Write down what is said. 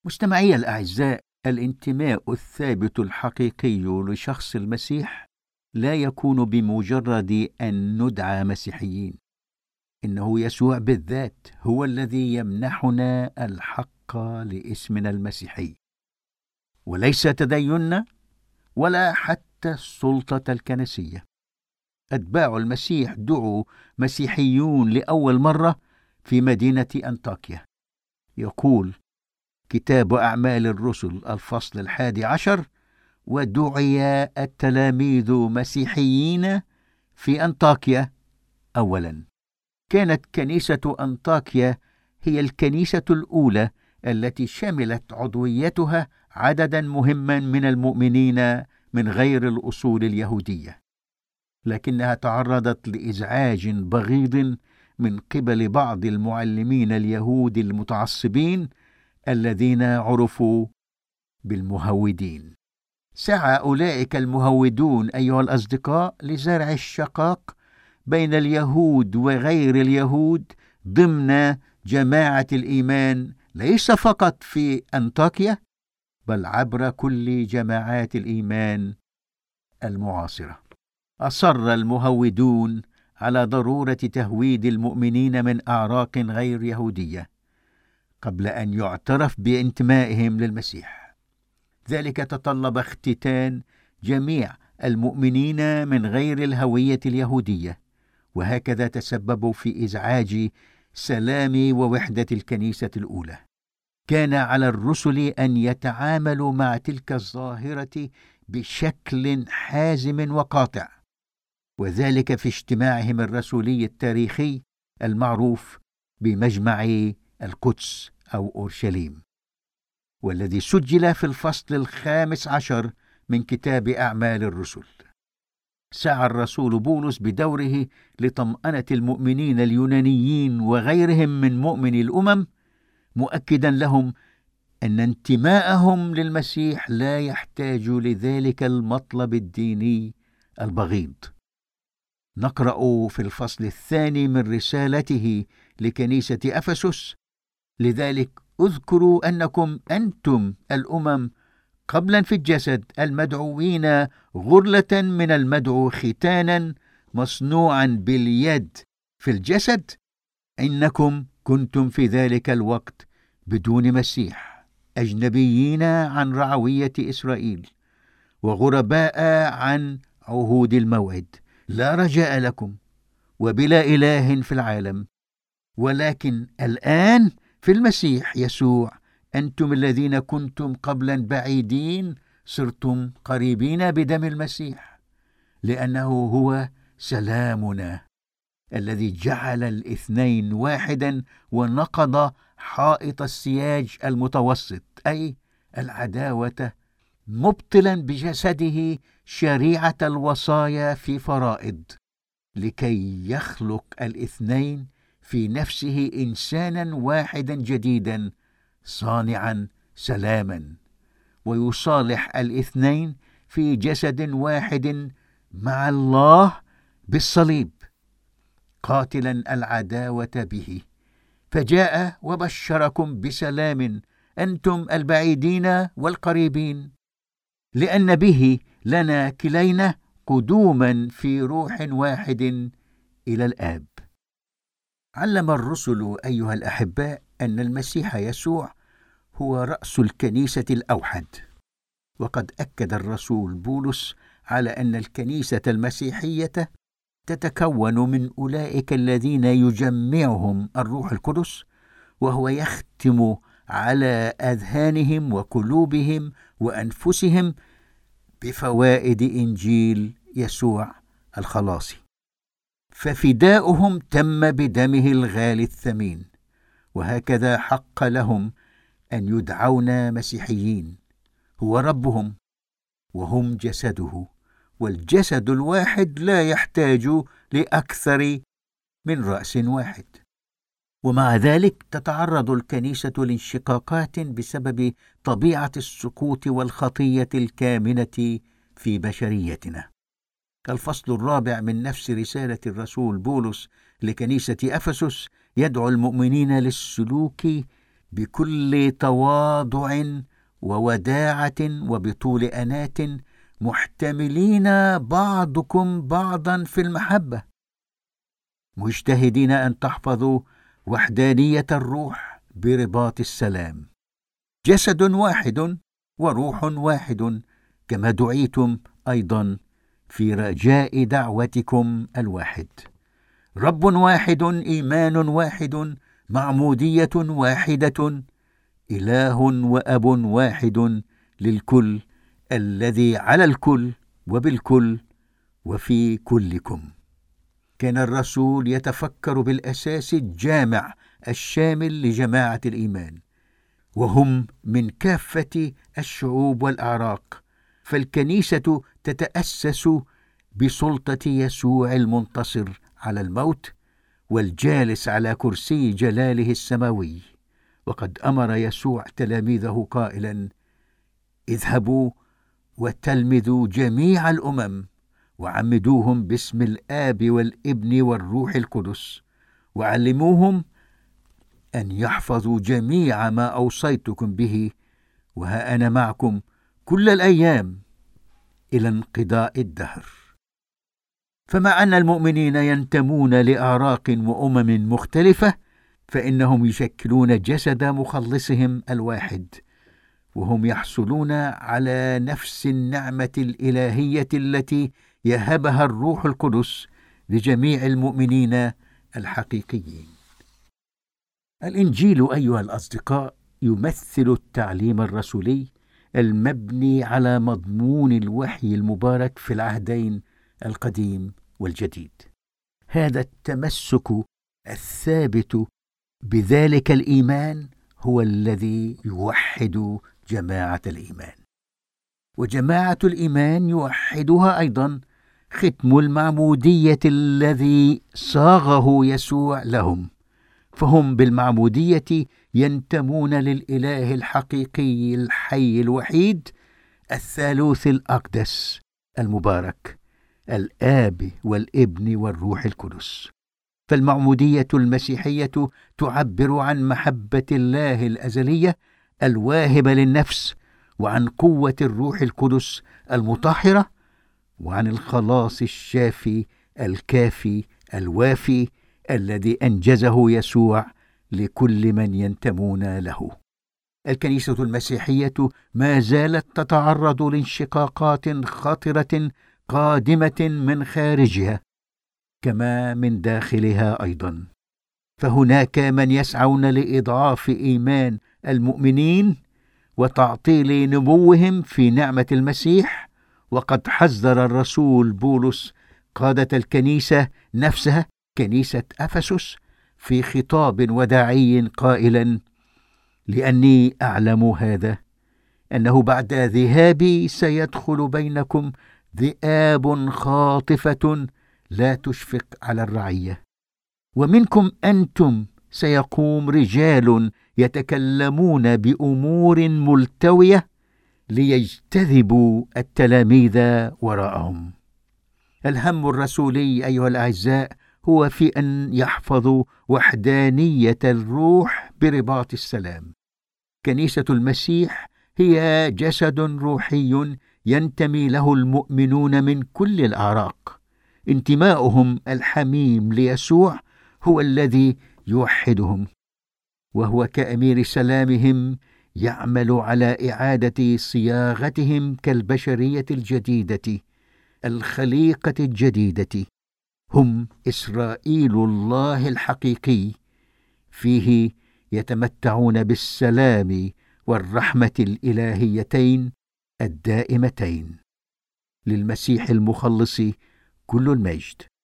مستمعي الأعزاء، الانتماء الثابت الحقيقي لشخص المسيح لا يكون بمجرد أن ندعى مسيحيين. إنه يسوع بالذات هو الذي يمنحنا الحق لاسمنا المسيحي، وليس تديننا ولا حتى السلطة الكنسية. أتباع المسيح دعوا مسيحيون لأول مرة في مدينة أنطاكيا. يقول كتاب أعمال الرسل الفصل 11: ودعي التلاميذ مسيحيين في أنطاكيا أولا. كانت كنيسة أنطاكيا هي الكنيسة الأولى التي شملت عضويتها عددا مهما من المؤمنين من غير الأصول اليهودية، لكنها تعرضت لإزعاج بغيض من قبل بعض المعلمين اليهود المتعصبين الذين عرفوا بالمهودين. سعى أولئك المهودون أيها الأصدقاء لزرع الشقاق بين اليهود وغير اليهود ضمن جماعة الإيمان، ليس فقط في أنطاكيا بل عبر كل جماعات الإيمان المعاصرة. أصر المهودون على ضرورة تهويد المؤمنين من أعراق غير يهودية قبل أن يعترف بانتمائهم للمسيح. ذلك تطلب اختتان جميع المؤمنين من غير الهوية اليهودية، وهكذا تسببوا في إزعاج سلام ووحدة الكنيسة الأولى. كان على الرسل أن يتعاملوا مع تلك الظاهرة بشكل حازم وقاطع، وذلك في اجتماعهم الرسولي التاريخي المعروف بمجمع القدس أو أورشليم، والذي سجل في الفصل 15 من كتاب أعمال الرسل. سعى الرسول بولس بدوره لطمأنة المؤمنين اليونانيين وغيرهم من مؤمني الأمم، مؤكدا لهم أن انتماءهم للمسيح لا يحتاج لذلك المطلب الديني البغيض. نقرأ في الفصل 2 من رسالته لكنيسة أفسس: لذلك اذكروا أنكم أنتم الأمم قبلا في الجسد المدعوين غرلة من المدعو ختانا مصنوعا باليد في الجسد، إنكم كنتم في ذلك الوقت بدون مسيح، أجنبيين عن رعوية إسرائيل وغرباء عن عهود الموعد، لا رجاء لكم وبلا إله في العالم. ولكن الآن في المسيح يسوع أنتم الذين كنتم قبلا بعيدين صرتم قريبين بدم المسيح، لأنه هو سلامنا الذي جعل الاثنين واحدا ونقض حائط السياج المتوسط، أي العداوة، مبطلا بجسده شريعة الوصايا في فرائض، لكي يخلق الاثنين في نفسه إنسانا واحدا جديدا صانعا سلاما، ويصالح الاثنين في جسد واحد مع الله بالصليب، قاتلا العداوة به، فجاء وبشركم بسلام أنتم البعيدين والقريبين، لأن به لنا كلينا قدوما في روح واحد إلى الآب. علم الرسل أيها الأحباء أن المسيح يسوع هو رأس الكنيسة الأوحد، وقد أكد الرسول بولس على أن الكنيسة المسيحية تتكون من أولئك الذين يجمعهم الروح القدس، وهو يختم على أذهانهم وقلوبهم وأنفسهم بفوائد إنجيل يسوع الخلاصي. ففداؤهم تم بدمه الغالي الثمين، وهكذا حق لهم أن يدعون مسيحيين. هو ربهم وهم جسده، والجسد الواحد لا يحتاج لأكثر من رأس واحد. ومع ذلك تتعرض الكنيسة لانشقاقات بسبب طبيعة السقوط والخطية الكامنة في بشريتنا. الفصل 4 من نفس رسالة الرسول بولس لكنيسة أفسس يدعو المؤمنين للسلوك بكل تواضع ووداعة وبطول أنات، محتملين بعضكم بعضا في المحبة، مجتهدين أن تحفظوا وحدانية الروح برباط السلام، جسد واحد وروح واحد، كما دعيتم أيضا في رجاء دعوتكم الواحد، رب واحد، إيمان واحد، معمودية واحدة، إله وأب واحد للكل، الذي على الكل وبالكل وفي كلكم. كان الرسول يتفكر بالأساس الجامع الشامل لجماعة الإيمان، وهم من كافة الشعوب والأعراق، فالكنيسة تتأسس بسلطة يسوع المنتصر على الموت والجالس على كرسي جلاله السماوي. وقد أمر يسوع تلاميذه قائلا: اذهبوا وتلمذوا جميع الأمم وعمدوهم باسم الآب والابن والروح القدس، وعلموهم أن يحفظوا جميع ما أوصيتكم به، وها أنا معكم كل الأيام إلى انقضاء الدهر. فمع أن المؤمنين ينتمون لأعراق وأمم مختلفة، فإنهم يشكلون جسد مخلصهم الواحد، وهم يحصلون على نفس النعمة الإلهية التي يهبها الروح القدس لجميع المؤمنين الحقيقيين. الإنجيل أيها الأصدقاء يمثل التعليم الرسولي المبني على مضمون الوحي المبارك في العهدين القديم والجديد. هذا التمسك الثابت بذلك الإيمان هو الذي يوحد جماعة الإيمان، وجماعة الإيمان يوحدها أيضا ختم المعمودية الذي صاغه يسوع لهم، فهم بالمعمودية ينتمون للإله الحقيقي الحي الوحيد الثالوث الأقدس المبارك، الآب والابن والروح القدس. فالمعمودية المسيحية تعبر عن محبة الله الأزلية الواهبة للنفس، وعن قوة الروح القدس المطهرة، وعن الخلاص الشافي الكافي الوافي الذي أنجزه يسوع لكل من ينتمون له. الكنيسة المسيحية ما زالت تتعرض لانشقاقات خطرة قادمة من خارجها كما من داخلها أيضا، فهناك من يسعون لإضعاف إيمان المؤمنين وتعطيل نموهم في نعمة المسيح. وقد حذر الرسول بولس قادة الكنيسة نفسها، كنيسة أفسس، في خطاب وداعي قائلا: لأني أعلم هذا، أنه بعد ذهابي سيدخل بينكم ذئاب خاطفة لا تشفق على الرعية، ومنكم أنتم سيقوم رجال يتكلمون بأمور ملتوية ليجتذبوا التلاميذ وراءهم. الهم الرسولي أيها الأعزاء هو في أن يحفظوا وحدانية الروح برباط السلام. كنيسة المسيح هي جسد روحي ينتمي له المؤمنون من كل الأعراق. انتماؤهم الحميم ليسوع هو الذي يوحدهم، وهو كأمير سلامهم يعمل على إعادة صياغتهم كالبشرية الجديدة، الخليقة الجديدة. هم إسرائيل الله الحقيقي، فيه يتمتعون بالسلام والرحمة الإلهيتين الدائمتين. للمسيح المخلص كل المجد.